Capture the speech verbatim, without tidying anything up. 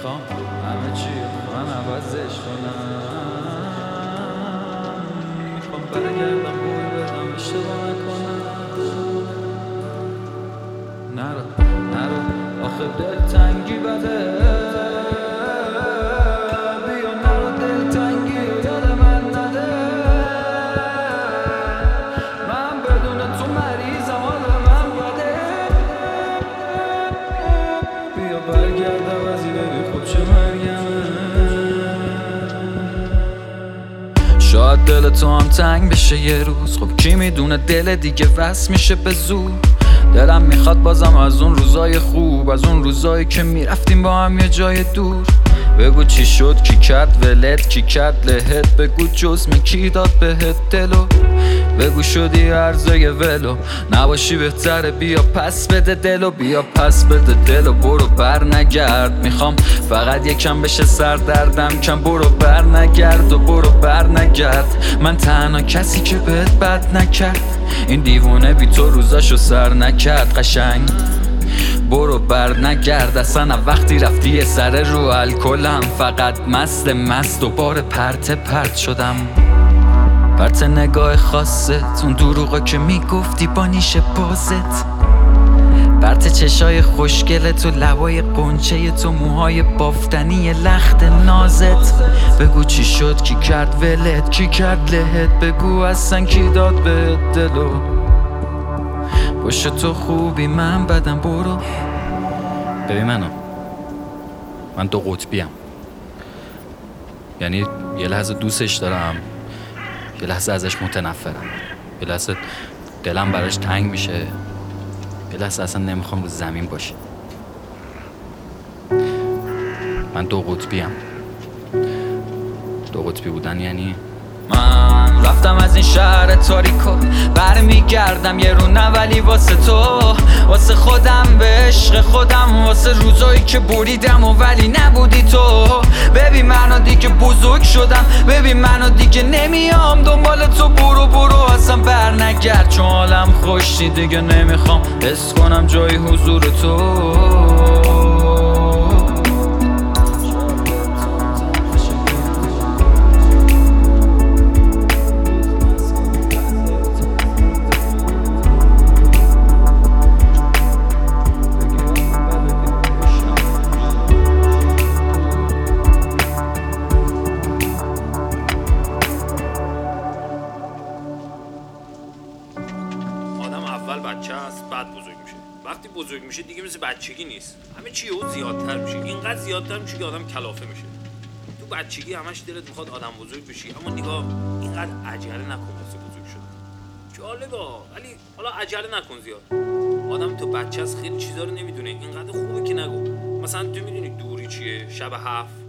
میخوام همه چی من عوضش کنم، میخوام برگردم بوی بدم اشتباه نکنم. نرو نرو آخه دلتنگی بده، بیا نرو دلتنگی یاد من نده. من بدون تو مریضم حال من بده، بیا برگرد عوضی ببین خب چه مرگمه. شاید دل تو هم تنگ بشه یه روز، خب کی میدونه دل دیگه وصل میشه به زور. دلم میخواد بازم از اون روزای خوب، از اون روزایی که میرفتیم با هم یه جای دور. بگو چی شد، کی کرد ولت، کی کرد لهت، بگو جزم کی داد بهت دلو. بگو شدی عرضه ولو، نباشی بهتره بیا پس بده دلو، بیا پس بده دلو، برو بر نگرد. میخوام فقط یکم بشه سر دردم کم، برو بر نگرد و برو بر نگرد. من تنها کسی که بهت بد نکرد، این دیوونه بی تو روزاشو سر نکرد قشنگ. برو بر نگرد اصلا، وقتی رفتی یه سر رو الکلم، فقط مست مست و بار پرت پرت شدم. پرت نگاه خاصت، اون دروغا که میگفتی با نیش بازت، پرت چشای خوشگلت و لبای قنچه تو، موهای بافتنی لخت نازت. بگو چی شد، کی کرد ولت، کی کرد لهت، بگو اصلا کی داد بهت دلو. باشه تو خوبی من بدم، برو. ببین منو، من دو قطبیم، یعنی یه لحظه دوستش دارم، یه لحظه ازش متنفرم، یه لحظه دلم براش تنگ میشه، یه لحظه اصلا نمیخوام رو زمین باشه. من دو قطبیم. دو قطبی بودن یعنی من رفتم از این شهر تاریکو، برمیگردم یه رو نه ولی واسه تو، واسه خودم به عشق خودم، واسه روزایی که بریدم و ولی نبودی تو. ببین منو دیگه بزرگ شدم، ببین منو دیگه نمیام دنبال تو، برو برو اصلا بر نگرد، چون حالم خوشی دیگه نمیخوام حس کنم جای حضور تو. اول بچه است بعد بزرگ میشه، وقتی بزرگ میشه دیگه مثل بچگی نیست، همه چی او زیادتر میشه، اینقدر زیادتر میشه که آدم کلافه میشه. تو بچگی همش دلت میخواد آدم بزرگ بشی، اما نگاه اینقدر عجله نکن واسه بزرگ شدن. جالبه ولی حالا عجله نکن زیاد. آدم تو بچه است خیلی چیزا رو نمیدونه، اینقدر خوبه که نگو. مثلا تو میدونی دوری چیه؟ شب هفت